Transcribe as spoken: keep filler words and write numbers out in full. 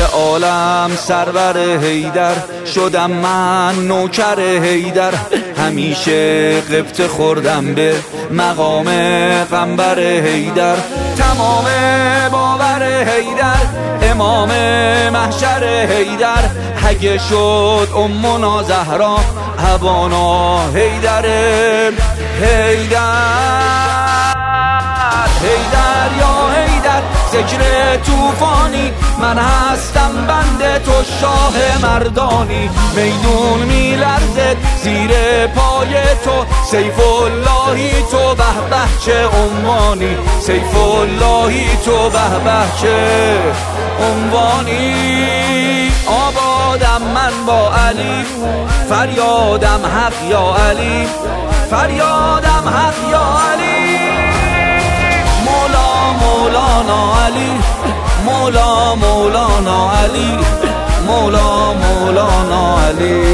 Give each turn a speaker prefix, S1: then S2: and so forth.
S1: عالم سرور حیدر، شدم من نوکر حیدر. همیشه غبطه خوردم به مقام قنبر حیدر. تمام باور حیدر، امام محشر حیدر. اگه شد امنا زهرا، ابانا حیدر. حیدر حیدر یا حیدر، ذکر توفانی، من هستم بنده تو شاه مردانی. میدون میلرزد زیر پای تو، سیف اللهی تو به به چه عنوانی. سیف اللهی تو به به چه عنوانی. آبادم من با علی، فریادم حق یا علی، فریادم حق یا علی. مولا مولانا علی، مولا مولانا علی، مولا مولانا علی.